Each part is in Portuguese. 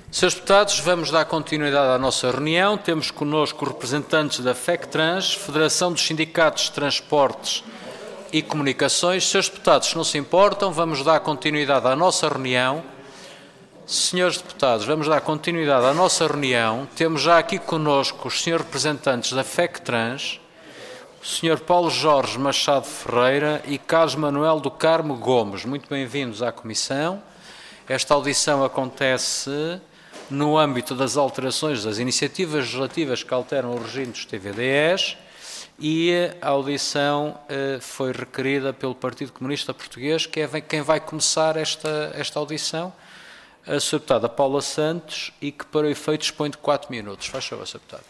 Senhores deputados, vamos dar continuidade à nossa reunião. Temos connosco representantes da FECTRANS, Federação dos Sindicatos de Transportes e Comunicações. Senhores deputados, se não se importam, vamos dar continuidade à nossa reunião. Senhores deputados, vamos dar continuidade à nossa reunião. Temos já aqui connosco os senhores representantes da FECTRANS, o Sr. Paulo Jorge Machado Ferreira e Carlos Manuel do Carmo Gomes. Muito bem-vindos à Comissão. Esta audição acontece no âmbito das alterações das iniciativas legislativas que alteram o regime dos TVDEs e a audição foi requerida pelo Partido Comunista Português, que é quem vai começar esta audição, a Sra. Deputada Paula Santos, e que para o efeito dispõe de 4 minutos. Faz favor, Sra. Deputada.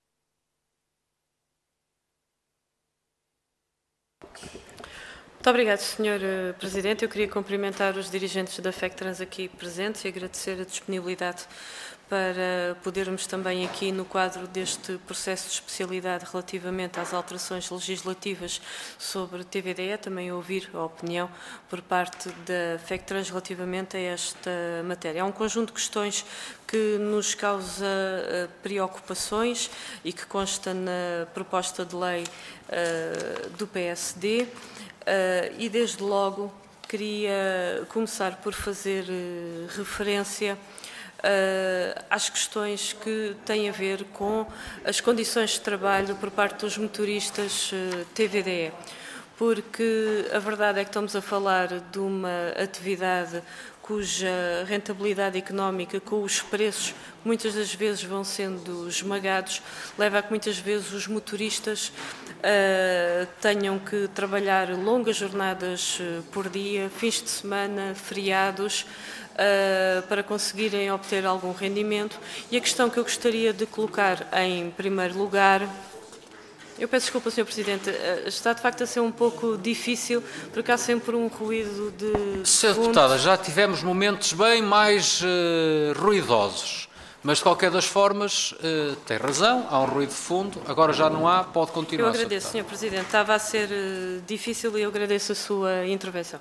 Muito obrigado, Sr. Presidente. Eu queria cumprimentar os dirigentes da FECTRANS aqui presentes e agradecer a disponibilidade para podermos também aqui, no quadro deste processo de especialidade relativamente às alterações legislativas sobre TVDE, também ouvir a opinião por parte da FECTRANS relativamente a esta matéria. Há um conjunto de questões que nos causa preocupações e que consta na proposta de lei do PSD. E desde logo queria começar por fazer referência às questões que têm a ver com as condições de trabalho por parte dos motoristas TVDE, porque a verdade é que estamos a falar de uma atividade cuja rentabilidade económica, com os preços muitas das vezes vão sendo esmagados, leva a que muitas vezes os motoristas tenham que trabalhar longas jornadas por dia, fins de semana, feriados, para conseguirem obter algum rendimento. E a questão que eu gostaria de colocar em primeiro lugar... Eu peço desculpa, Sr. Presidente, está de facto a ser um pouco difícil, porque há sempre um ruído de... Sra. Deputada, já tivemos momentos bem mais ruidosos, mas de qualquer das formas tem razão, há um ruído de fundo, agora já não há, pode continuar. Eu agradeço, Sr. Presidente, estava a ser difícil e eu agradeço a sua intervenção.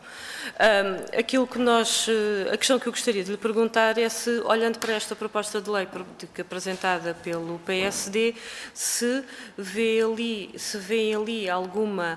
A questão que eu gostaria de lhe perguntar é se, olhando para esta proposta de lei apresentada pelo PSD, se vê ali alguma,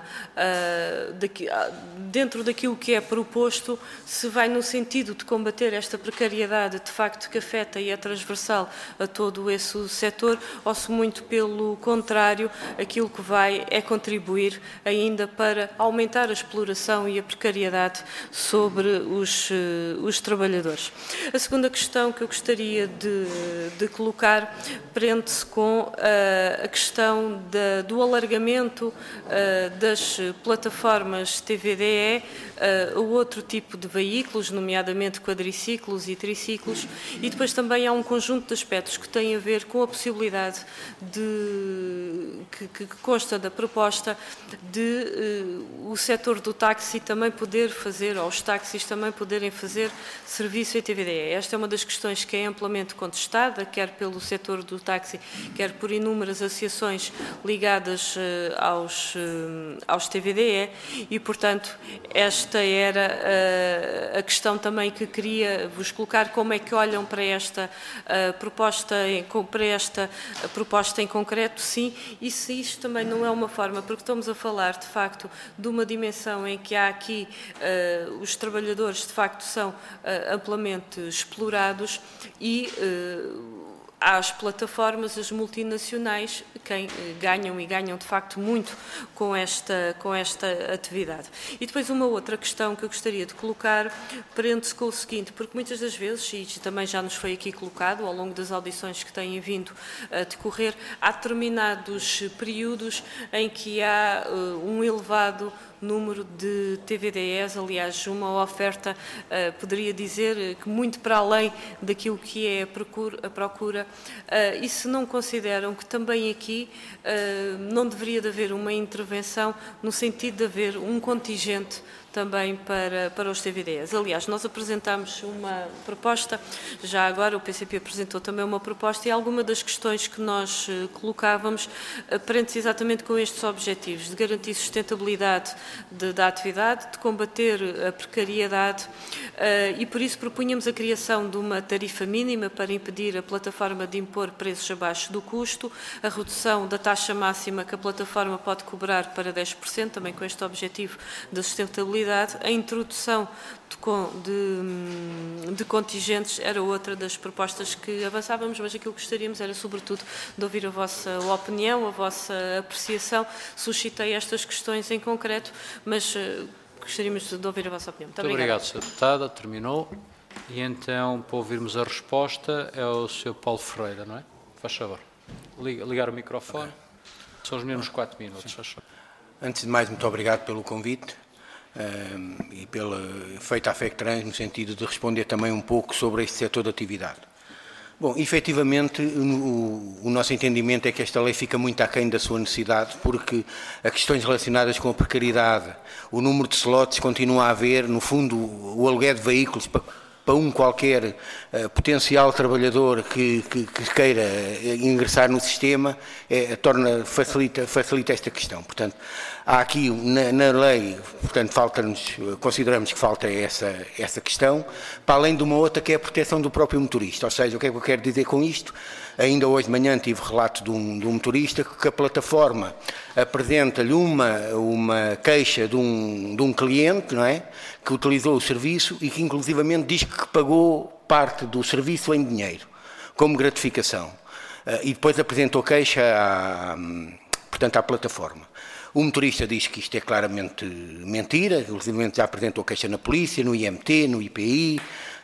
dentro daquilo que é proposto, se vai no sentido de combater esta precariedade de facto que afeta e é transversal a todo esse setor, ou se muito pelo contrário, aquilo que vai é contribuir ainda para aumentar a exploração e a precariedade sobre os trabalhadores. A segunda questão que eu gostaria de colocar prende-se com a questão do alargamento das plataformas TVDE a outro tipo de veículos, nomeadamente quadriciclos e triciclos, e depois também há um conjunto de aspectos que têm a ver com a possibilidade que consta da proposta de o setor do táxi também poder fazer, ou os táxis também poderem fazer serviço em TVDE. Esta é uma das questões que é amplamente contestada, quer pelo setor do táxi, quer por inúmeras associações ligadas aos TVDE e, portanto, esta era a questão também que queria vos colocar, como é que olham para esta proposta em concreto, sim, e se isto também não é uma forma, porque estamos a falar de facto de uma dimensão em que há aqui os trabalhadores de facto são amplamente explorados e há as plataformas, as multinacionais, quem ganham e ganham de facto muito com esta atividade. E depois uma outra questão que eu gostaria de colocar prende-se com o seguinte, porque muitas das vezes, e também já nos foi aqui colocado ao longo das audições que têm vindo a decorrer, há determinados períodos em que há um elevado número de TVDEs, aliás, uma oferta, poderia dizer, que muito para além daquilo que é a procura, e se não consideram que também aqui não deveria de haver uma intervenção no sentido de haver um contingente também para os TVDs. Aliás, nós apresentámos uma proposta, já agora o PCP apresentou também uma proposta, e alguma das questões que nós colocávamos prende-se exatamente com estes objetivos, de garantir sustentabilidade da atividade, de combater a precariedade, e por isso propunhamos a criação de uma tarifa mínima para impedir a plataforma de impor preços abaixo do custo, a redução da taxa máxima que a plataforma pode cobrar para 10%, também com este objetivo da sustentabilidade, a introdução de contingentes era outra das propostas que avançávamos, mas aquilo que gostaríamos era, sobretudo, de ouvir a vossa opinião, a vossa apreciação. Suscitei estas questões em concreto, mas gostaríamos de ouvir a vossa opinião. Muito obrigado, Sra. Deputada. Terminou. E então, para ouvirmos a resposta, é o Sr. Paulo Ferreira, não é? Faz favor. Ligar o microfone. São os mesmos 4 minutos. Faz favor. Antes de mais, muito obrigado pelo convite e pela feita a FECTRANS, no sentido de responder também um pouco sobre este setor de atividade. Bom, efetivamente, o nosso entendimento é que esta lei fica muito aquém da sua necessidade, porque as questões relacionadas com a precariedade, o número de slots continua a haver, no fundo, o aluguer de veículos para um qualquer potencial trabalhador que queira ingressar no sistema, facilita esta questão. Portanto, há aqui na lei, portanto, consideramos que falta essa questão, para além de uma outra que é a proteção do próprio motorista. Ou seja, o que é que eu quero dizer com isto? Ainda hoje de manhã tive relato de um motorista que a plataforma apresenta-lhe uma queixa de um cliente, não é? Que utilizou o serviço e que inclusivamente diz que pagou parte do serviço em dinheiro, como gratificação. E depois apresentou queixa à plataforma. O motorista diz que isto é claramente mentira, inclusive já apresentou queixa na polícia, no IMT, no IPI,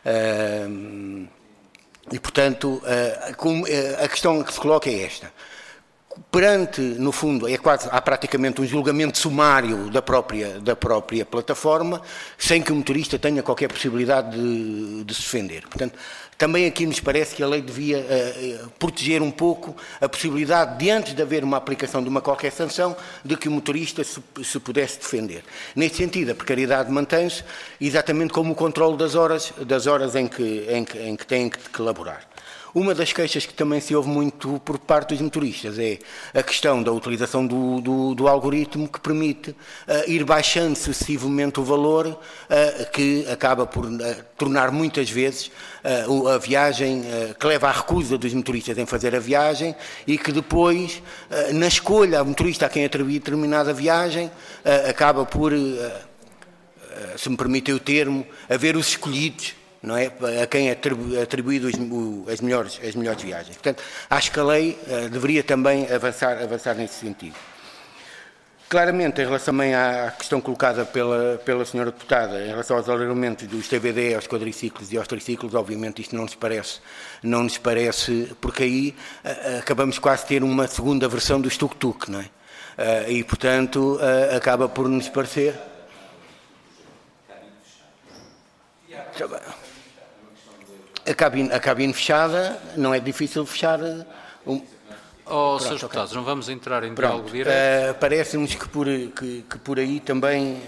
e portanto a questão que se coloca é esta. Perante, no fundo, há praticamente um julgamento sumário da própria plataforma, sem que o motorista tenha qualquer possibilidade de se defender. Portanto, também aqui nos parece que a lei devia proteger um pouco a possibilidade de, antes de haver uma aplicação de uma qualquer sanção, de que o motorista se pudesse defender. Neste sentido, a precariedade mantém-se exatamente como o controle das horas em que têm que laborar. Uma das queixas que também se ouve muito por parte dos motoristas é a questão da utilização do algoritmo que permite ir baixando sucessivamente o valor, que acaba por tornar muitas vezes a viagem, que leva à recusa dos motoristas em fazer a viagem e que depois, na escolha ao motorista a quem atribuir determinada viagem, acaba por, se me permitem o termo, haver os escolhidos, não é? A quem é atribuído as melhores viagens. Portanto, acho que a lei deveria também avançar nesse sentido. Claramente, em relação também à questão colocada pela senhora deputada, em relação aos alargamentos dos TVD, aos quadriciclos e aos triciclos, obviamente isto não nos parece, porque aí acabamos quase de ter uma segunda versão do tuk-tuk, não é? E, portanto, acaba por nos parecer... A cabine fechada, não é difícil fechar... Srs. Deputados, não vamos entrar em diálogo direto. Parece-nos que por aí também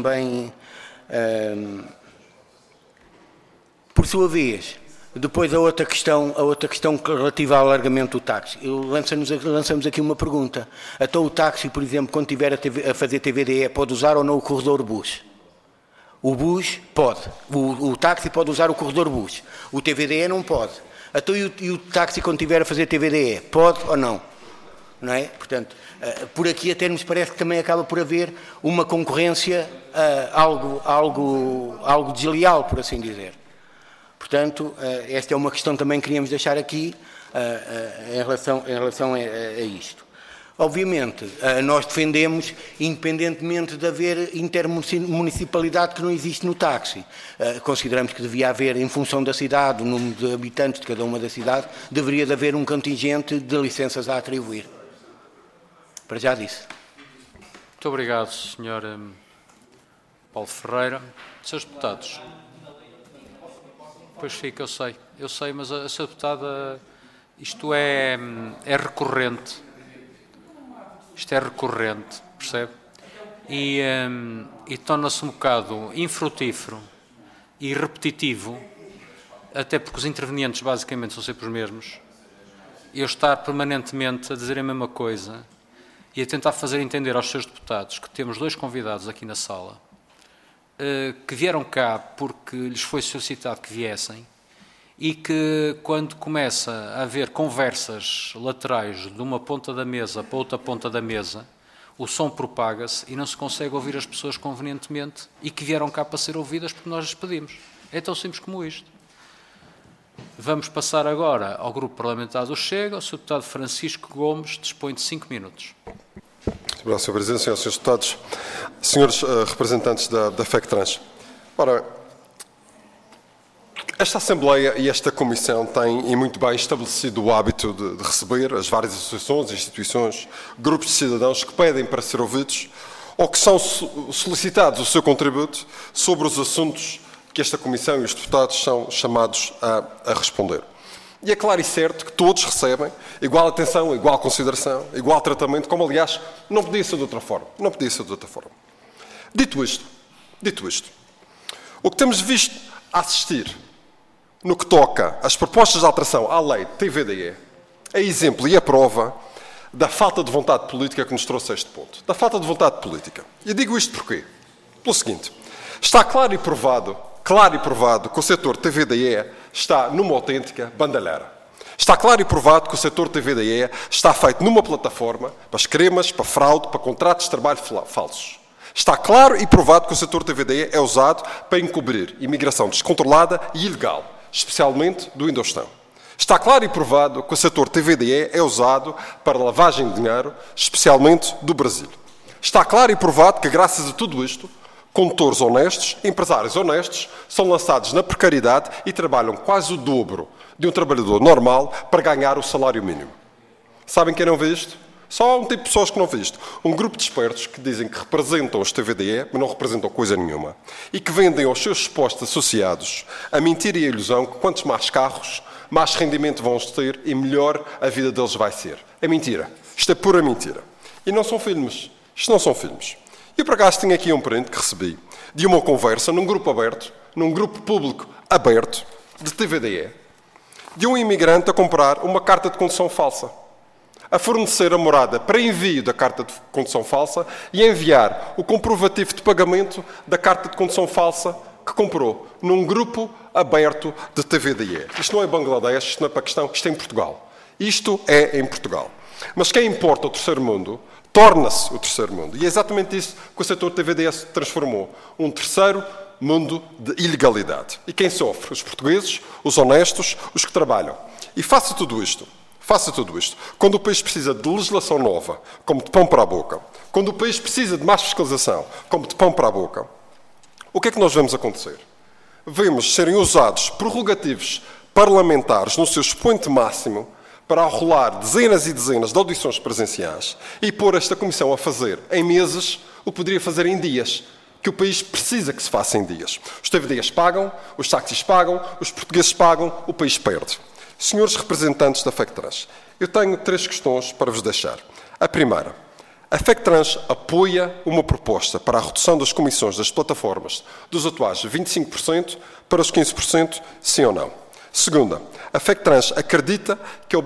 por sua vez, depois a outra questão relativa ao alargamento do táxi. Lançamos aqui uma pergunta. Então o táxi, por exemplo, quando estiver a fazer TVDE, pode usar ou não o corredor bus? O bus pode. O táxi pode usar o corredor bus. O TVDE não pode. Então, e o táxi, quando estiver a fazer TVDE, pode ou não? Não é? Portanto, por aqui até nos parece que também acaba por haver uma concorrência algo desleal, por assim dizer. Portanto, esta é uma questão também que queríamos deixar aqui em relação a isto. Obviamente, nós defendemos, independentemente de haver intermunicipalidade que não existe no táxi. Consideramos que devia haver, em função da cidade, o número de habitantes de cada uma da cidade, deveria de haver um contingente de licenças a atribuir. Para já disse. Muito obrigado, Sr. Paulo Ferreira. Srs. Deputados. Pois fica, eu sei, mas a Sra. Deputada, isto é recorrente. Isto é recorrente, percebe? e torna-se um bocado infrutífero e repetitivo, até porque os intervenientes basicamente são sempre os mesmos, eu estar permanentemente a dizer a mesma coisa e a tentar fazer entender aos seus deputados que temos 2 convidados aqui na sala que vieram cá porque lhes foi solicitado que viessem e que quando começa a haver conversas laterais de uma ponta da mesa para outra ponta da mesa, o som propaga-se e não se consegue ouvir as pessoas convenientemente e que vieram cá para ser ouvidas porque nós lhes pedimos. É tão simples como isto. Vamos passar agora ao Grupo Parlamentar do Chega. O Sr. Deputado Francisco Gomes dispõe de 5 minutos. Obrigado, Sr. Presidente, Srs. Deputados, Srs. Representantes da FECTRANS. Ora, esta Assembleia e esta Comissão têm, e muito bem, estabelecido o hábito de receber as várias associações, instituições, grupos de cidadãos que pedem para ser ouvidos ou que são solicitados o seu contributo sobre os assuntos que esta Comissão e os deputados são chamados a responder. E é claro e certo que todos recebem igual atenção, igual consideração, igual tratamento, como aliás não podia ser de outra forma. Não podia ser de outra forma. Dito isto, o que temos visto a assistir no que toca às propostas de alteração à lei de TVDE é exemplo e é prova da falta de vontade política que nos trouxe a este ponto. Da falta de vontade política. E digo isto porquê? Pelo seguinte, está claro e provado que o setor TVDE está numa autêntica bandalheira. Está claro e provado que o setor TVDE está feito numa plataforma para esquemas, para fraude, para contratos de trabalho falsos. Está claro e provado que o setor TVDE é usado para encobrir imigração descontrolada e ilegal, especialmente do Indostão. Está claro e provado que o setor TVDE é usado para lavagem de dinheiro, especialmente do Brasil. Está claro e provado que, graças a tudo isto, condutores honestos, empresários honestos, são lançados na precariedade e trabalham quase o dobro de um trabalhador normal para ganhar o salário mínimo. Sabem quem não vê isto? Só há um tipo de pessoas que não vê isto. Um grupo de espertos que dizem que representam os TVDE, mas não representam coisa nenhuma. E que vendem aos seus supostos associados a mentira e a ilusão que quantos mais carros, mais rendimento vão ter e melhor a vida deles vai ser. É mentira. Isto é pura mentira. E não são filmes. Isto não são filmes. E por acaso tenho aqui um print que recebi de uma conversa num grupo aberto, num grupo público aberto, de TVDE, de um imigrante a comprar uma carta de condução falsa, a fornecer a morada para envio da carta de condução falsa e a enviar o comprovativo de pagamento da carta de condução falsa que comprou num grupo aberto de TVDE. Isto não é Bangladesh, isto não é Paquistão, isto é em Portugal. Isto é em Portugal. Mas quem importa o terceiro mundo torna-se o terceiro mundo. E é exatamente isso que o setor TVDE se transformou. Um terceiro mundo de ilegalidade. E quem sofre? Os portugueses, os honestos, os que trabalham. E faça tudo isto, quando o país precisa de legislação nova, como de pão para a boca, quando o país precisa de mais fiscalização, como de pão para a boca, o que é que nós vemos acontecer? Vemos serem usados prerrogativos parlamentares no seu expoente máximo para arrolar dezenas e dezenas de audições presenciais e pôr esta Comissão a fazer em meses o que poderia fazer em dias, que o país precisa que se faça em dias. Os TVDs pagam, os táxis pagam, os portugueses pagam, o país perde. Senhores representantes da FECTRANS, eu tenho 3 questões para vos deixar. A primeira, a FECTRANS apoia uma proposta para a redução das comissões das plataformas dos atuais 25% para os 15%, sim ou não? Segunda, a FECTRANS acredita que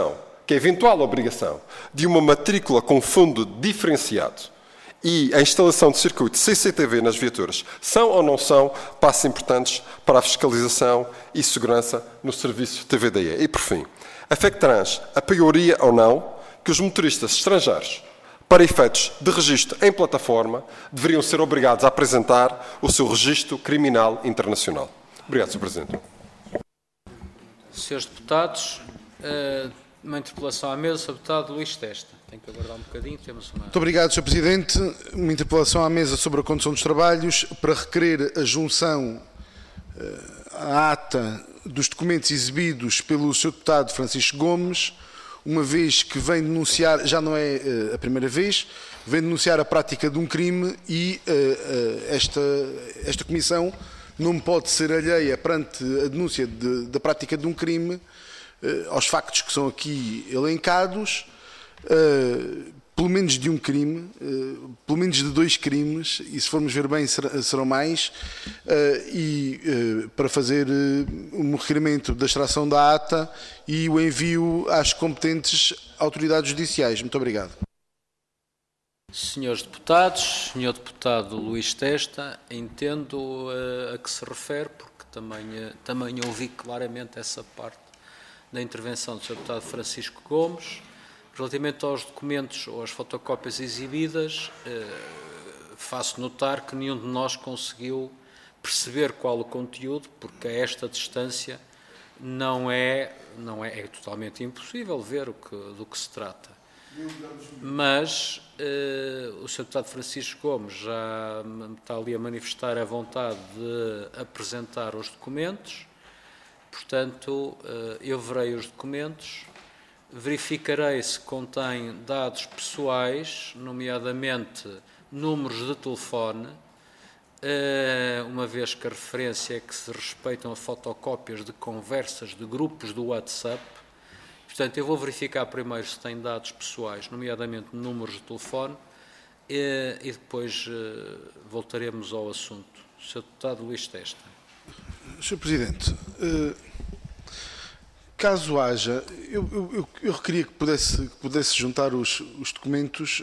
a eventual obrigação de uma matrícula com fundo diferenciado e a instalação de circuito CCTV nas viaturas são ou não são passos importantes para a fiscalização e segurança no serviço TVDE. E, por fim, a FECTRANS apoiaria ou não que os motoristas estrangeiros, para efeitos de registro em plataforma, deveriam ser obrigados a apresentar o seu registro criminal internacional. Obrigado, Sr. Presidente. Senhores deputados, uma interpelação à mesa, Sr. Deputado Luís Testa. Tem que aguardar um bocadinho, temos uma... Muito obrigado, Sr. Presidente. Uma interpelação à mesa sobre a condução dos trabalhos para requerer a junção à ata dos documentos exibidos pelo Sr. Deputado Francisco Gomes, uma vez que vem denunciar, já não é a primeira vez, vem denunciar a prática de um crime e esta Comissão não pode ser alheia perante a denúncia da prática de um crime aos factos que são aqui elencados, pelo menos de um crime, pelo menos de 2 crimes, e se formos ver bem serão mais, para fazer um requerimento da extração da ata e o envio às competentes autoridades judiciais. Muito obrigado. Senhores deputados, Senhor Deputado Luís Testa, entendo a que se refere, porque também ouvi claramente essa parte da intervenção do Sr. Deputado Francisco Gomes. Relativamente aos documentos ou às fotocópias exibidas, faço notar que nenhum de nós conseguiu perceber qual o conteúdo, porque a esta distância é totalmente impossível ver do que se trata. Mas o Sr. Deputado Francisco Gomes já está ali a manifestar a vontade de apresentar os documentos, portanto, eu verei os documentos, verificarei se contém dados pessoais, nomeadamente números de telefone, uma vez que a referência é que se respeitam a fotocópias de conversas de grupos do WhatsApp. Portanto, eu vou verificar primeiro se tem dados pessoais, nomeadamente números de telefone, e depois voltaremos ao assunto. Sr. Deputado Luís Testa. Sr. Presidente, caso haja, eu requeria que pudesse juntar os documentos.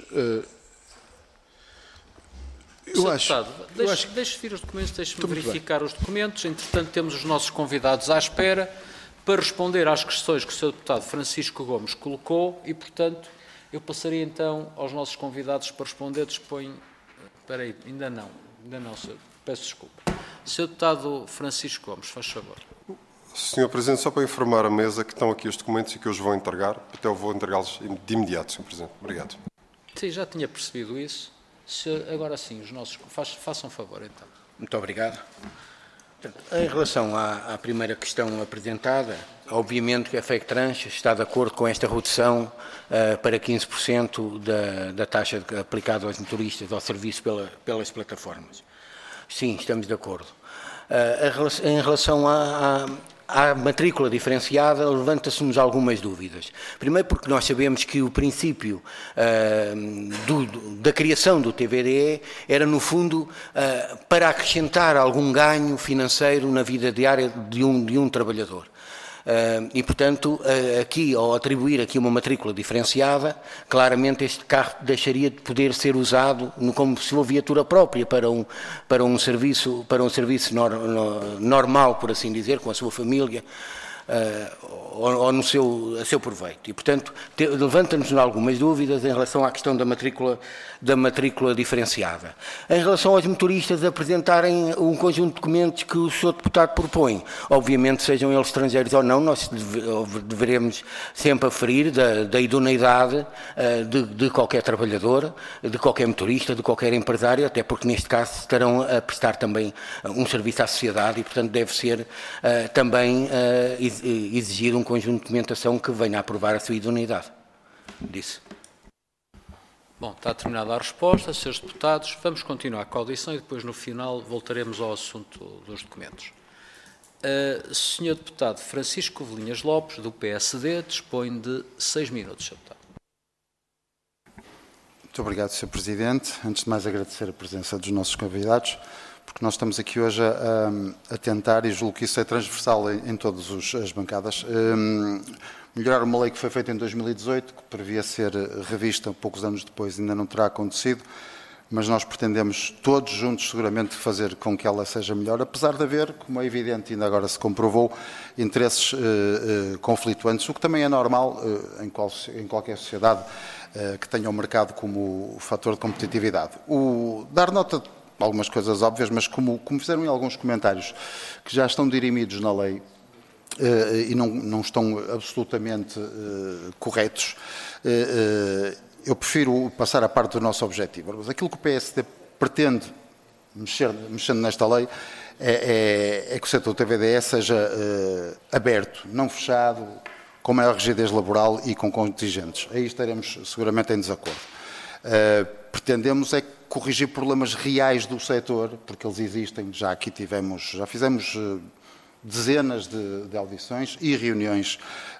Deixe vir os documentos, deixe-me verificar os documentos. Entretanto, temos os nossos convidados à espera para responder às questões que o Sr. Deputado Francisco Gomes colocou e, portanto, eu passaria então aos nossos convidados para responder. Disponho. Espera aí, ainda não, Sr. Peço desculpa. Sr. Deputado Francisco Gomes, faz favor. Sr. Presidente, só para informar a mesa que estão aqui os documentos e que eu os vou entregar, até eu vou entregá-los de imediato, Sr. Presidente. Obrigado. Sim, já tinha percebido isso. Agora sim, os nossos... Façam favor, então. Muito obrigado. Em relação à primeira questão apresentada, obviamente que a FECTRANS está de acordo com esta redução para 15% da taxa aplicada aos motoristas ao serviço pelas plataformas. Sim, estamos de acordo. Em relação à matrícula diferenciada, levanta-se-nos algumas dúvidas. Primeiro porque nós sabemos que o princípio da criação do TVDE era, no fundo, para acrescentar algum ganho financeiro na vida diária de um trabalhador. E, portanto, aqui, ao atribuir aqui uma matrícula diferenciada, claramente este carro deixaria de poder ser usado como sua viatura própria para um serviço normal, por assim dizer, com a sua família, ou a seu proveito. E, portanto, levanta-nos algumas dúvidas em relação à questão da matrícula diferenciada. Em relação aos motoristas apresentarem um conjunto de documentos que o Sr. Deputado propõe, obviamente, sejam eles estrangeiros ou não, nós deveremos sempre aferir da idoneidade de qualquer trabalhador, de qualquer motorista, de qualquer empresário, até porque, neste caso, estarão a prestar também um serviço à sociedade e, portanto, deve ser também exigir um conjunto de documentação que venha a provar a sua idoneidade. Disse. Bom, está terminada a resposta, Srs. Deputados. Vamos continuar com a audição e depois, no final, voltaremos ao assunto dos documentos. Sr. Deputado Francisco Velinhas Lopes, do PSD, dispõe de 6 minutos, Sr. Deputado. Muito obrigado, Sr. Presidente. Antes de mais, agradecer a presença dos nossos convidados, porque nós estamos aqui hoje a tentar, e julgo que isso é transversal em todas as bancadas, melhorar uma lei que foi feita em 2018, que previa ser revista poucos anos depois, ainda não terá acontecido, mas nós pretendemos todos juntos seguramente fazer com que ela seja melhor, apesar de haver, como é evidente, ainda agora se comprovou, interesses conflituantes, o que também é normal em qualquer sociedade que tenha o mercado como fator de competitividade. Dar nota de algumas coisas óbvias, mas como fizeram em alguns comentários que já estão dirimidos na lei e não estão absolutamente corretos, eu prefiro passar a parte do nosso objetivo. Mas aquilo que o PSD pretende, mexendo nesta lei, é que o setor TVDE seja aberto, não fechado, com maior rigidez laboral e com contingentes. Aí estaremos seguramente em desacordo. Pretendemos é corrigir problemas reais do setor, porque eles existem, já fizemos dezenas de audições e reuniões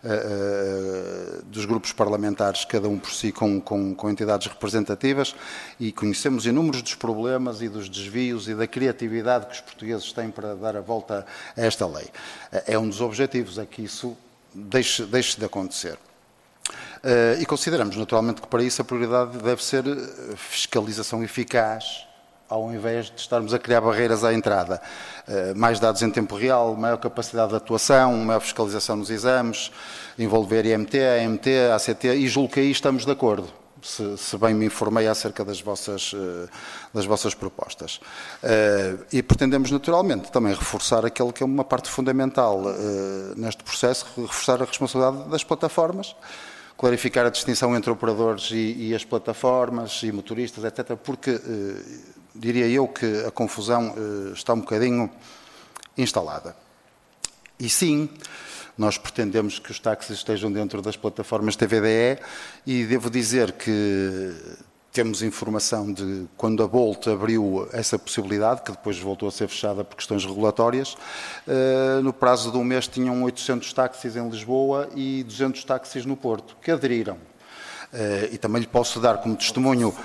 dos grupos parlamentares, cada um por si, com entidades representativas, e conhecemos inúmeros dos problemas e dos desvios e da criatividade que os portugueses têm para dar a volta a esta lei. É um dos objetivos, é que isso deixe de acontecer. E consideramos, naturalmente, que para isso a prioridade deve ser fiscalização eficaz, ao invés de estarmos a criar barreiras à entrada. Mais dados em tempo real, maior capacidade de atuação, maior fiscalização nos exames, envolver IMT, AMT, ACT, e julgo que aí estamos de acordo, se bem me informei acerca das vossas propostas. E pretendemos, naturalmente, também reforçar aquele que é uma parte fundamental neste processo, reforçar a responsabilidade das plataformas, clarificar a distinção entre operadores e as plataformas e motoristas, etc., porque diria eu que a confusão está um bocadinho instalada. E sim, nós pretendemos que os táxis estejam dentro das plataformas TVDE, e devo dizer que temos informação de quando a Bolt abriu essa possibilidade, que depois voltou a ser fechada por questões regulatórias, no prazo de um mês tinham 800 táxis em Lisboa e 200 táxis no Porto, que aderiram. E também lhe posso dar como testemunho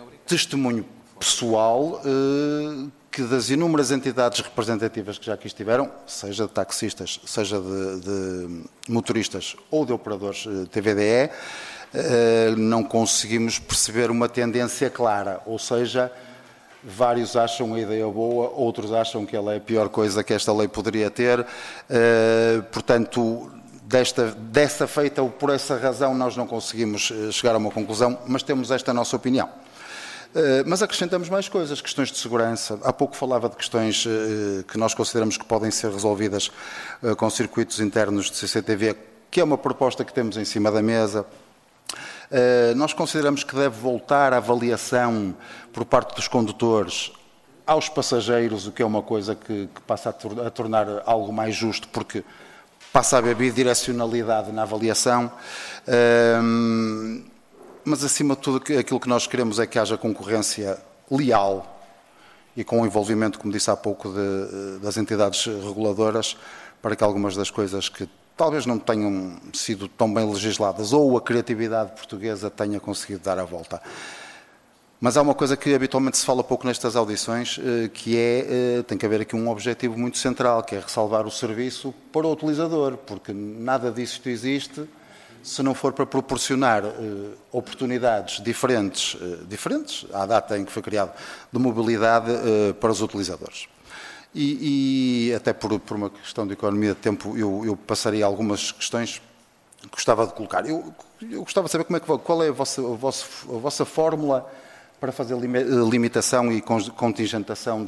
pessoal que das inúmeras entidades representativas que já aqui estiveram, seja de taxistas, seja de motoristas ou de operadores TVDE, não conseguimos perceber uma tendência clara, ou seja, vários acham a ideia boa, outros acham que ela é a pior coisa que esta lei poderia ter, portanto, dessa feita ou por essa razão nós não conseguimos chegar a uma conclusão, mas temos esta nossa opinião. Mas acrescentamos mais coisas, questões de segurança. Há pouco falava de questões que nós consideramos que podem ser resolvidas com circuitos internos de CCTV, que é uma proposta que temos em cima da mesa. Nós consideramos que deve voltar a avaliação por parte dos condutores aos passageiros, o que é uma coisa que passa a tornar algo mais justo, porque passa a haver bidirecionalidade na avaliação. Mas, acima de tudo, aquilo que nós queremos é que haja concorrência leal e com o envolvimento, como disse há pouco, das entidades reguladoras, para que algumas das coisas que talvez não tenham sido tão bem legisladas ou a criatividade portuguesa tenha conseguido dar a volta. Mas há uma coisa que habitualmente se fala pouco nestas audições, que tem que haver aqui um objetivo muito central, que é ressalvar o serviço para o utilizador, porque nada disso existe se não for para proporcionar oportunidades diferentes à data em que foi criado, de mobilidade para os utilizadores. E até por uma questão de economia de tempo, eu passaria algumas questões que gostava de colocar. Eu gostava de saber qual é a vossa fórmula para fazer limitação e contingentação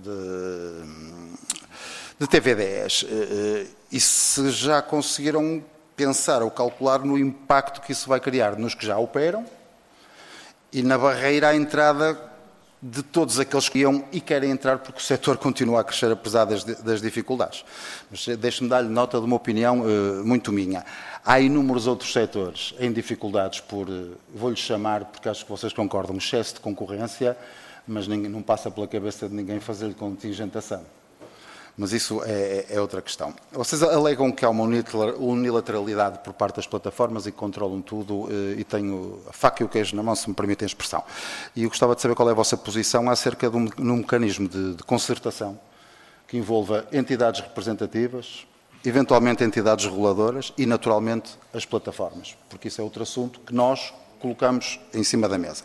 de TVDEs. E se já conseguiram pensar ou calcular no impacto que isso vai criar nos que já operam e na barreira à entrada de todos aqueles que iam e querem entrar, porque o setor continua a crescer apesar das dificuldades. Mas deixe-me dar-lhe nota de uma opinião muito minha. Há inúmeros outros setores em dificuldades por, vou-lhe chamar, porque acho que vocês concordam, excesso de concorrência, mas não passa pela cabeça de ninguém fazer-lhe contingentação. Mas isso é outra questão. Vocês alegam que há uma unilateralidade por parte das plataformas e que controlam tudo, e tenho a faca e o queijo na mão, se me permitem a expressão. E eu gostava de saber qual é a vossa posição acerca de um mecanismo de concertação que envolva entidades representativas, eventualmente entidades reguladoras e, naturalmente, as plataformas, porque isso é outro assunto que nós colocamos em cima da mesa.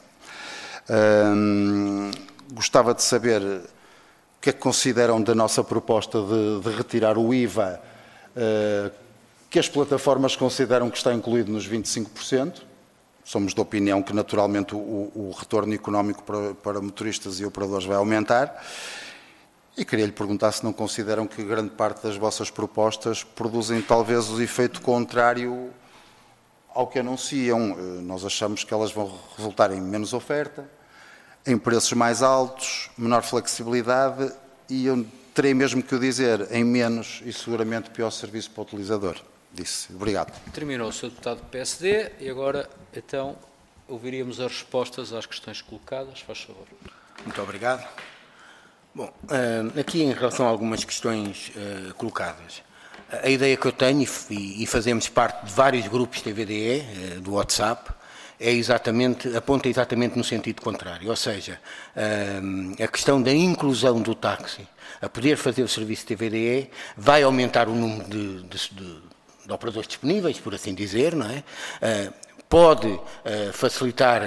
Gostava de saber o que é que consideram da nossa proposta de retirar o IVA, que as plataformas consideram que está incluído nos 25%. Somos da opinião que, naturalmente, o retorno económico para motoristas e operadores vai aumentar. E queria lhe perguntar se não consideram que grande parte das vossas propostas produzem talvez o efeito contrário ao que anunciam. Nós achamos que elas vão resultar em menos oferta, em preços mais altos, menor flexibilidade e, eu terei mesmo que o dizer, em menos e seguramente pior serviço para o utilizador. Disse. Obrigado. Terminou o Sr. Deputado do PSD e agora, então, ouviríamos as respostas às questões colocadas. Faz favor. Muito obrigado. Bom, aqui em relação a algumas questões colocadas, a ideia que eu tenho, e fazemos parte de vários grupos TVDE, do WhatsApp, aponta exatamente no sentido contrário, ou seja, a questão da inclusão do táxi a poder fazer o serviço TVDE vai aumentar o número de operadores disponíveis, por assim dizer, não é? Pode facilitar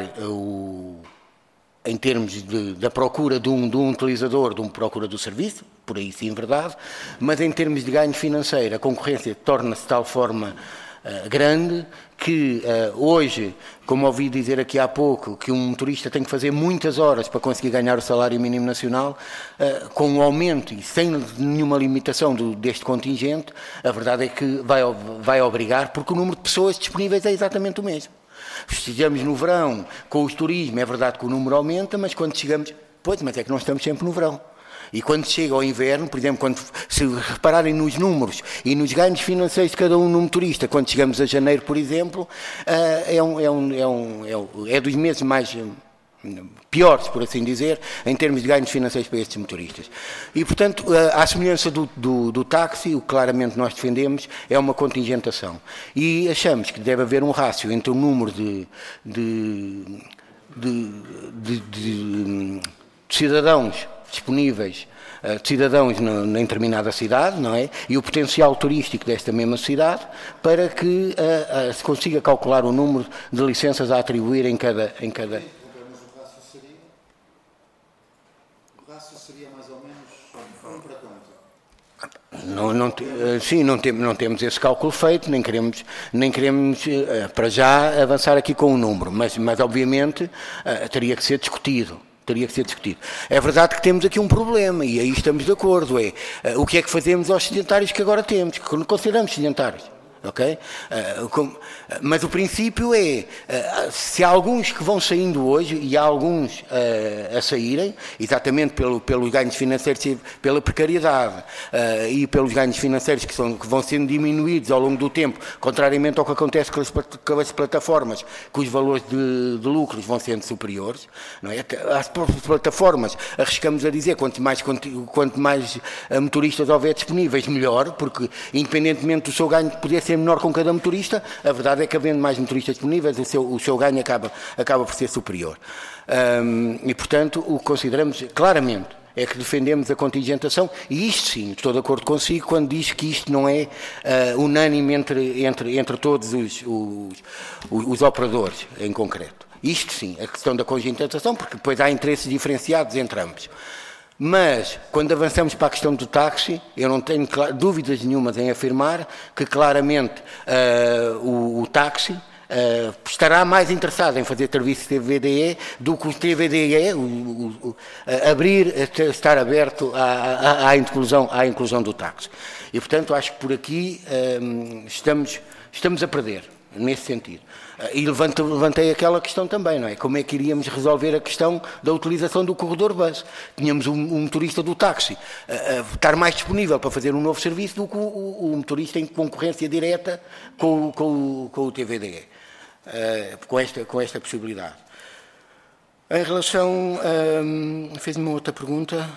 em termos da procura de um utilizador, de uma procura do serviço, por aí sim, verdade, mas em termos de ganho financeiro, a concorrência torna-se de tal forma grande que hoje, como ouvi dizer aqui há pouco, que um motorista tem que fazer muitas horas para conseguir ganhar o salário mínimo nacional, com um aumento e sem nenhuma limitação deste contingente, a verdade é que vai obrigar, porque o número de pessoas disponíveis é exatamente o mesmo. Estejamos no verão com o turismo, é verdade que o número aumenta, mas quando chegamos... Pois, mas é que nós estamos sempre no verão. E quando chega ao inverno, por exemplo, se repararem nos números e nos ganhos financeiros de cada um no motorista, quando chegamos a janeiro, por exemplo, é dos meses mais piores, por assim dizer, em termos de ganhos financeiros para estes motoristas. E, portanto, à semelhança do táxi, o que claramente nós defendemos é uma contingentação. E achamos que deve haver um rácio entre o número de cidadãos disponíveis, de cidadãos em determinada cidade, não é? E o potencial turístico desta mesma cidade, para que se consiga calcular o número de licenças a atribuir em cada... O rácio seria mais ou menos para quanto? Sim, não temos esse cálculo feito, nem queremos para já avançar aqui com o número, mas obviamente teria que ser discutido. É verdade que temos aqui um problema, e aí estamos de acordo, o que é que fazemos aos sedentários que agora temos, que consideramos sedentários, ok? Mas o princípio se há alguns que vão saindo hoje, e há alguns a saírem, exatamente pelos ganhos financeiros, pela precariedade, e pelos ganhos financeiros que vão sendo diminuídos ao longo do tempo, contrariamente ao que acontece com as plataformas, que os valores de lucros vão sendo superiores, não é? As plataformas, arriscamos a dizer, quanto mais motoristas houver disponíveis, melhor, porque independentemente do seu ganho poder ser menor com cada motorista, a verdade é que havendo mais motoristas disponíveis, o seu ganho acaba por ser superior. E, portanto, o que consideramos claramente é que defendemos a contingentação, e isto sim, estou de acordo consigo quando diz que isto não é unânime entre todos os operadores em concreto. Isto sim, a questão da contingentação, porque depois há interesses diferenciados entre ambos. Mas, quando avançamos para a questão do táxi, eu não tenho dúvidas nenhumas em afirmar que claramente o táxi estará mais interessado em fazer serviço TVDE do que o TVDE estar aberto à inclusão do táxi. E, portanto, acho que por aqui estamos a perder, nesse sentido. E levantei aquela questão também, não é? Como é que iríamos resolver a questão da utilização do corredor bus? Tínhamos um motorista do táxi estar mais disponível para fazer um novo serviço do que o motorista em concorrência direta com o TVDE, com esta possibilidade. Em relação... fez-me uma outra pergunta.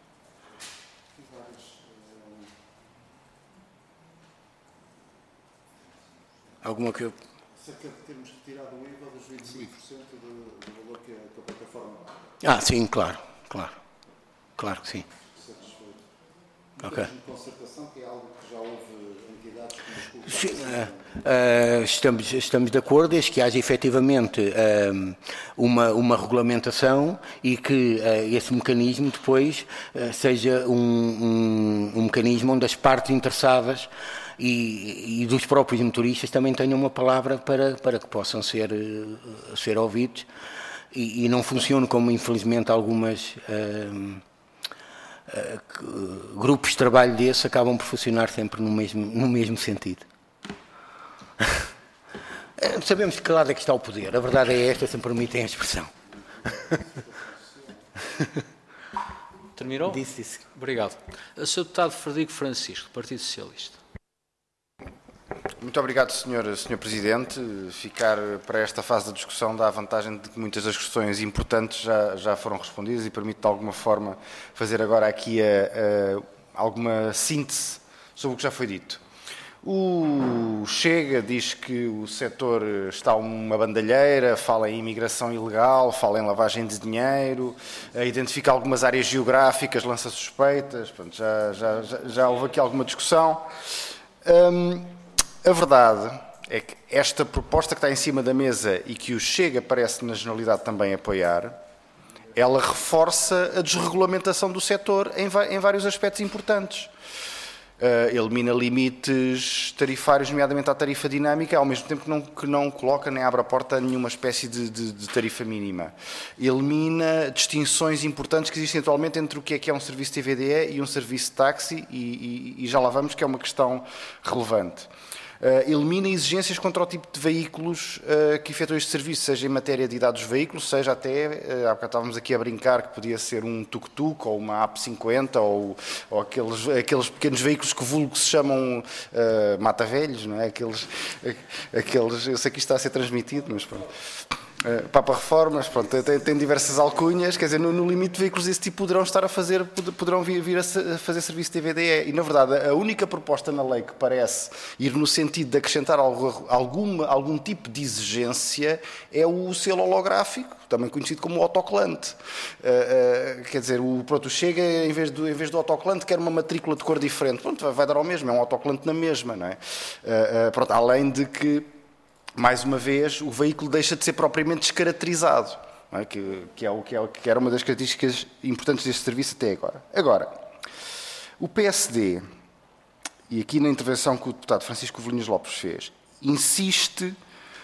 Alguma que eu... Cerca de termos retirado o IVA dos 25% do valor que a plataforma... sim, claro que sim. Satisfeito. Ok. De concertação, que é algo que já houve entidades que estamos de acordo, desde que haja efetivamente uma regulamentação e que esse mecanismo depois seja um mecanismo onde as partes interessadas e dos próprios motoristas também tenham uma palavra para que possam ser ouvidos e não funcione como infelizmente algumas grupos de trabalho desse acabam por funcionar sempre no mesmo sentido. Sabemos de que lado é que está o poder, a verdade é esta, se me permitem a expressão. Terminou? Disse. Obrigado. Sr. Deputado Frederico Francisco, do Partido Socialista. Muito Muito obrigado, Sr. Presidente. Ficar para esta fase da discussão dá a vantagem de que muitas das questões importantes já foram respondidas e permite, de alguma forma, fazer agora aqui alguma síntese sobre o que já foi dito. O Chega diz que o setor está uma bandalheira, fala em imigração ilegal, fala em lavagem de dinheiro, identifica algumas áreas geográficas, lança suspeitas, pronto, já houve aqui alguma discussão. A verdade é que esta proposta que está em cima da mesa e que o Chega parece na generalidade também apoiar, ela reforça a desregulamentação do setor em vários aspectos importantes. Elimina limites tarifários, nomeadamente à tarifa dinâmica, ao mesmo tempo que não coloca nem abre a porta a nenhuma espécie de tarifa mínima. Elimina distinções importantes que existem atualmente entre o que é um serviço TVDE e um serviço de táxi, e já lá vamos, que é uma questão relevante. Elimina exigências contra o tipo de veículos que efetuam este serviço, seja em matéria de idade dos veículos, seja até, há bocado estávamos aqui a brincar que podia ser um tuk-tuk ou uma AP50 ou aqueles pequenos veículos que vulgo se chamam mata-velhos, não é? Aqueles, eu sei que isto está a ser transmitido, mas pronto. Papa Reformas, pronto, tem diversas alcunhas, quer dizer, no limite de veículos desse tipo poderão vir a fazer serviço TVDE, e na verdade a única proposta na lei que parece ir no sentido de acrescentar algum tipo de exigência é o selo holográfico, também conhecido como autocolante. Quer dizer, o Chega, em vez do autocolante, quer uma matrícula de cor diferente, pronto, vai dar ao mesmo, é um autocolante na mesma, não é? Pronto, além de que, mais uma vez, o veículo deixa de ser propriamente descaracterizado, não é? Que era uma das características importantes deste serviço até agora. Agora, o PSD, e aqui na intervenção que o deputado Francisco Avelhinhas Lopes fez, insiste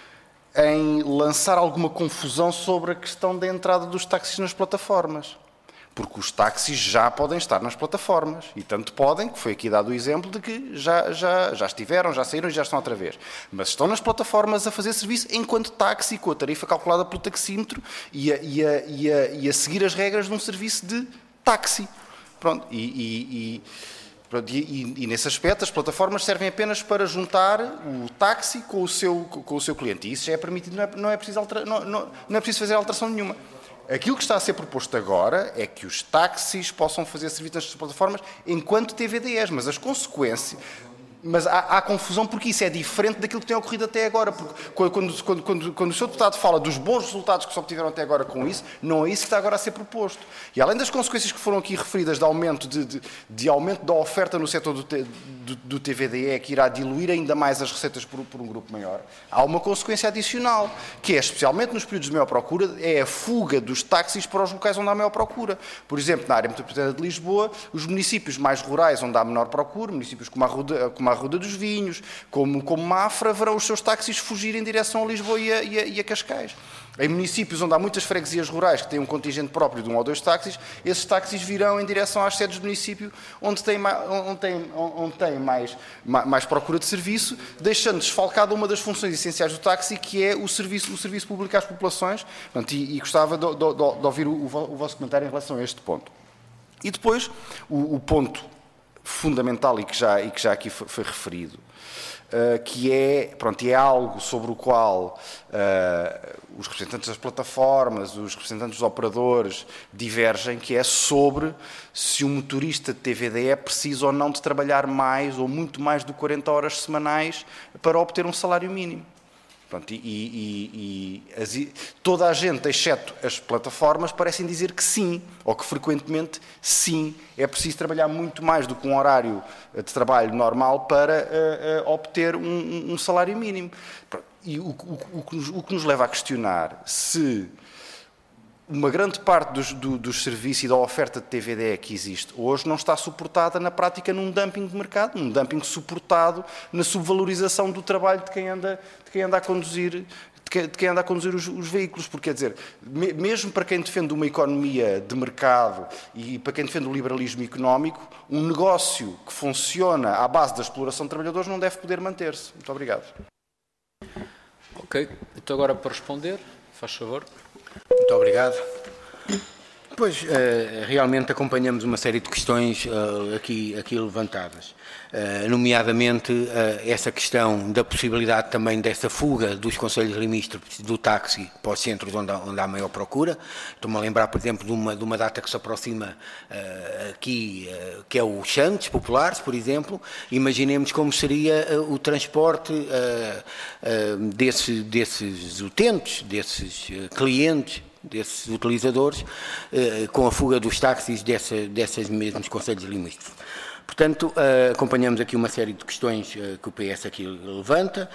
em lançar alguma confusão sobre a questão da entrada dos táxis nas plataformas. Porque os táxis já podem estar nas plataformas, e tanto podem, que foi aqui dado o exemplo de que já estiveram, já saíram e já estão outra vez. Mas estão nas plataformas a fazer serviço enquanto táxi, com a tarifa calculada pelo taxímetro e a seguir as regras de um serviço de táxi. Pronto, e nesse aspecto as plataformas servem apenas para juntar o táxi com o seu cliente. E isso já é permitido, não é preciso fazer alteração nenhuma. Aquilo que está a ser proposto agora é que os táxis possam fazer serviço nas plataformas enquanto TVDEs, mas as consequências... Mas há confusão porque isso é diferente daquilo que tem ocorrido até agora. Porque quando o Sr. Deputado fala dos bons resultados que se obtiveram até agora com isso, não é isso que está agora a ser proposto. E além das consequências que foram aqui referidas de aumento da oferta no setor do TVDE, que irá diluir ainda mais as receitas por um grupo maior, há uma consequência adicional, que é, especialmente nos períodos de maior procura, é a fuga dos táxis para os locais onde há maior procura. Por exemplo, na área metropolitana de Lisboa, os municípios mais rurais onde há menor procura, municípios como a Ruda dos Vinhos, como Mafra, verão os seus táxis fugir em direção a Lisboa e a Cascais. Em municípios onde há muitas freguesias rurais que têm um contingente próprio de 1 ou 2 táxis, esses táxis virão em direção às sedes do município onde tem mais procura de serviço, deixando desfalcada uma das funções essenciais do táxi, que é o serviço público às populações. Portanto, e gostava de ouvir o vosso comentário em relação a este ponto. E depois, o ponto fundamental e que já aqui foi referido, que é algo sobre o qual os representantes das plataformas, os representantes dos operadores divergem, que é sobre se o motorista de TVDE precisa ou não de trabalhar mais ou muito mais do que 40 horas semanais para obter um salário mínimo. Pronto, toda a gente, exceto as plataformas, parecem dizer que sim, ou que frequentemente sim, é preciso trabalhar muito mais do que um horário de trabalho normal para obter um salário mínimo. E o que nos leva a questionar se uma grande parte dos serviços e da oferta de TVDE que existe hoje não está suportada na prática num dumping de mercado, num dumping suportado na subvalorização do trabalho de quem anda a conduzir os veículos, porque quer dizer, mesmo para quem defende uma economia de mercado e para quem defende o liberalismo económico, um negócio que funciona à base da exploração de trabalhadores não deve poder manter-se. Muito obrigado. Ok, então agora para responder, faz favor. Muito obrigado. Pois, realmente acompanhamos uma série de questões aqui levantadas, nomeadamente essa questão da possibilidade também dessa fuga dos concelhos limítrofes do táxi para os centros onde há maior procura. Estou-me a lembrar, por exemplo, de uma data que se aproxima aqui, que é o Xantes Populares, por exemplo. Imaginemos como seria o transporte desses utentes, desses clientes, desses utilizadores, com a fuga dos táxis desses mesmos concelhos limítrofes. Portanto, acompanhamos aqui uma série de questões que o PS aqui levanta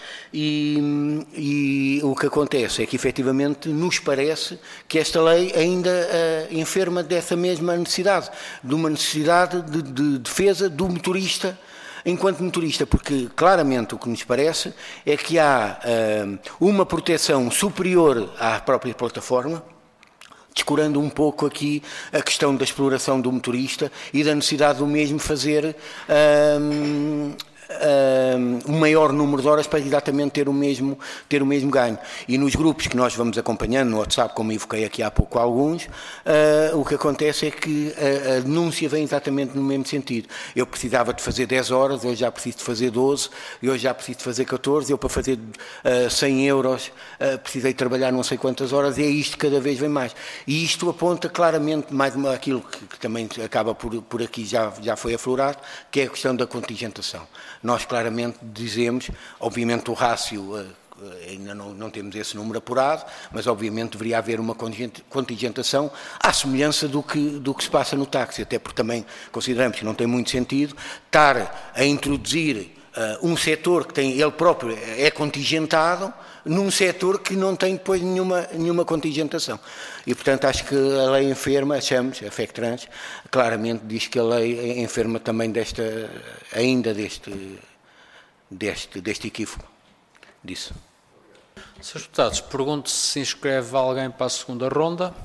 e o que acontece é que, efetivamente, nos parece que esta lei ainda enferma dessa mesma necessidade, de uma necessidade de defesa do motorista enquanto motorista, porque claramente o que nos parece é que há uma proteção superior à própria plataforma, descurando um pouco aqui a questão da exploração do motorista e da necessidade do mesmo fazer um maior número de horas para exatamente ter o mesmo ganho. E nos grupos que nós vamos acompanhando, no WhatsApp, como evoquei aqui há pouco alguns, o que acontece é que a denúncia vem exatamente no mesmo sentido. Eu precisava de fazer 10 horas, hoje já preciso de fazer 12, e hoje já preciso de fazer 14, eu para fazer 100 euros precisei trabalhar não sei quantas horas, e é isto que cada vez vem mais. E isto aponta claramente mais aquilo que também acaba por aqui já foi aflorado, que é a questão da contingentação. Nós claramente dizemos, obviamente o rácio, ainda não temos esse número apurado, mas obviamente deveria haver uma contingentação à semelhança do que se passa no táxi, até porque também consideramos que não tem muito sentido estar a introduzir um setor que ele próprio é contingentado num setor que não tem depois nenhuma contingentação. E, portanto, acho que a lei enferma, achamos, a FECTRANS, claramente diz que a lei enferma também deste equívoco, disso. Senhores deputados, pergunto se inscreve alguém para a segunda ronda.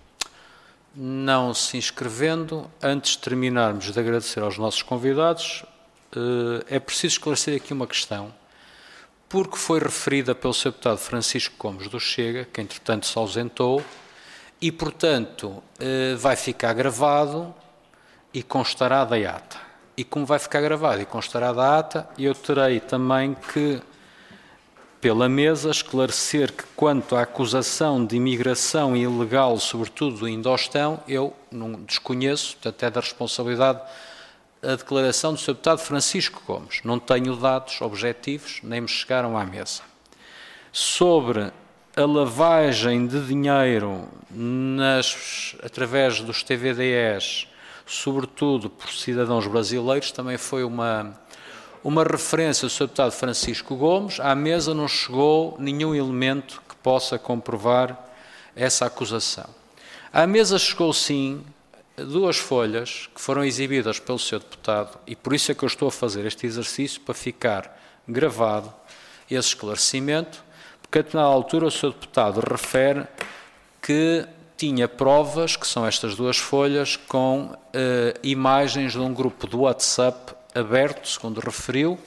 Não se inscrevendo, antes de terminarmos de agradecer aos nossos convidados, é preciso esclarecer aqui uma questão, porque foi referida pelo Sr. Deputado Francisco Gomes do Chega, que entretanto se ausentou, e portanto vai ficar gravado e constará da ata. E como vai ficar gravado e constará da ata, eu terei também que, pela mesa, esclarecer que quanto à acusação de imigração ilegal, sobretudo do Indostão, eu não desconheço, portanto é da responsabilidade a declaração do Sr. Deputado Francisco Gomes. Não tenho dados objetivos, nem me chegaram à mesa. Sobre a lavagem de dinheiro através dos TVDEs, sobretudo por cidadãos brasileiros, também foi uma referência do Sr. Deputado Francisco Gomes. À mesa não chegou nenhum elemento que possa comprovar essa acusação. À mesa chegou sim 2 folhas que foram exibidas pelo Sr. Deputado, e por isso é que eu estou a fazer este exercício, para ficar gravado esse esclarecimento, porque na altura o Sr. Deputado refere que tinha provas, que são estas 2 folhas, com imagens de um grupo do WhatsApp aberto, segundo referiu,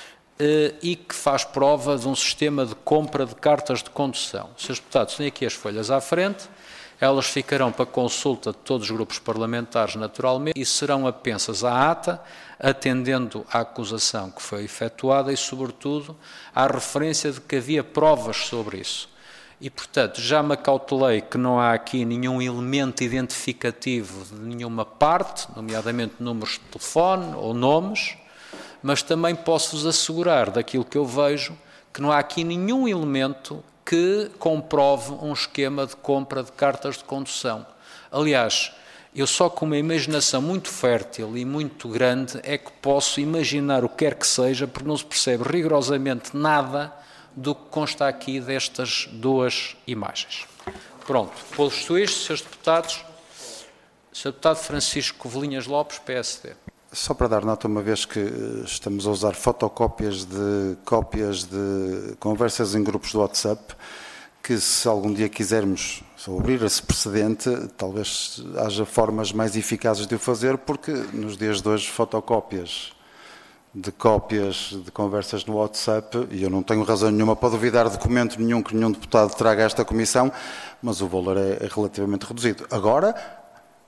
e que faz prova de um sistema de compra de cartas de condução. Srs. Deputados, têm aqui as folhas à frente. Elas ficarão para consulta de todos os grupos parlamentares, naturalmente, e serão apensas à ata, atendendo à acusação que foi efetuada e, sobretudo, à referência de que havia provas sobre isso. E, portanto, já me acautelei que não há aqui nenhum elemento identificativo de nenhuma parte, nomeadamente números de telefone ou nomes, mas também posso-vos assegurar, daquilo que eu vejo, que não há aqui nenhum elemento que comprove um esquema de compra de cartas de condução. Aliás, eu só com uma imaginação muito fértil e muito grande é que posso imaginar o que quer que seja, porque não se percebe rigorosamente nada do que consta aqui destas 2 imagens. Pronto, posto isto, Srs. Deputados, Sr. Deputado Francisco Covelinhas Lopes, PSD. Só para dar nota, uma vez que estamos a usar fotocópias de cópias de conversas em grupos do WhatsApp, que se algum dia quisermos abrir esse precedente, talvez haja formas mais eficazes de o fazer, porque nos dias de hoje fotocópias de cópias de conversas no WhatsApp, e eu não tenho razão nenhuma para duvidar de documento nenhum que nenhum deputado traga a esta comissão, mas o valor é relativamente reduzido. Agora,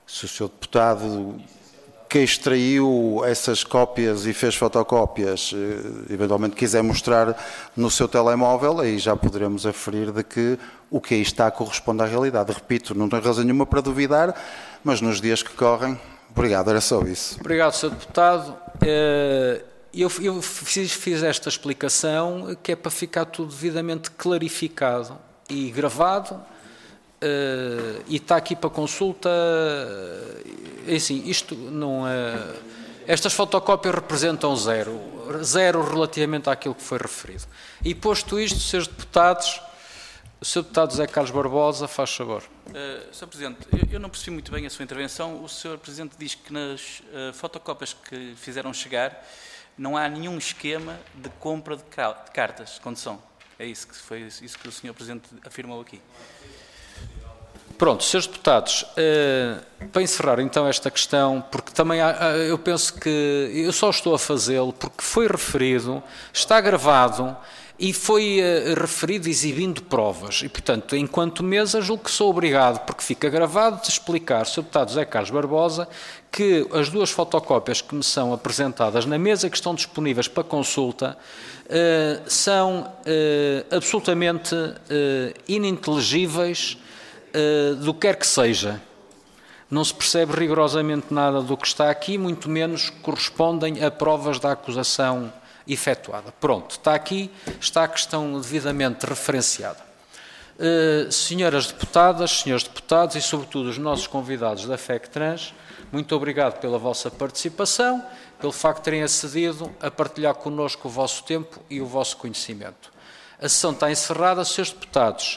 Se o Sr. Deputado que extraiu essas cópias e fez fotocópias, eventualmente quiser mostrar no seu telemóvel, aí já poderemos aferir de que o que aí está corresponde à realidade. Repito, não tenho razão nenhuma para duvidar, mas nos dias que correm, obrigado, era só isso. Obrigado, Sr. Deputado. Eu fiz esta explicação que é para ficar tudo devidamente clarificado e gravado, e está aqui para consulta. É assim, isto não é... Estas fotocópias representam zero relativamente àquilo que foi referido. E posto isto, Srs. Deputados, o Sr. Deputado José Carlos Barbosa, faz favor. Sr. Presidente, eu não percebi muito bem a sua intervenção. O Sr. Presidente diz que nas fotocópias que fizeram chegar não há nenhum esquema de compra de cartas de condução. É isso que foi isso que o Sr. Presidente afirmou aqui. Pronto, Srs. Deputados, para encerrar então esta questão, porque também eu penso que eu só estou a fazê-lo porque foi referido, está gravado e foi referido exibindo provas. E, portanto, enquanto mesa, julgo que sou obrigado, porque fica gravado, de explicar, Sr. Deputado José Carlos Barbosa, que as duas fotocópias que me são apresentadas na mesa, que estão disponíveis para consulta, são absolutamente ininteligíveis, do que quer que seja. Não se percebe rigorosamente nada do que está aqui, muito menos correspondem a provas da acusação efetuada. Pronto, está aqui, está a questão devidamente referenciada. Senhoras deputadas, senhores deputados e sobretudo os nossos convidados da FECTRANS, muito obrigado pela vossa participação, pelo facto de terem acedido a partilhar connosco o vosso tempo e o vosso conhecimento. A sessão está encerrada, senhores deputados.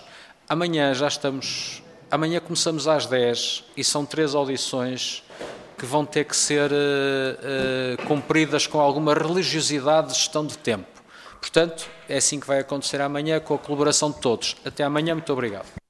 Amanhã começamos às 10 e são 3 audições que vão ter que ser cumpridas com alguma religiosidade de gestão de tempo. Portanto, é assim que vai acontecer amanhã, com a colaboração de todos. Até amanhã, muito obrigado.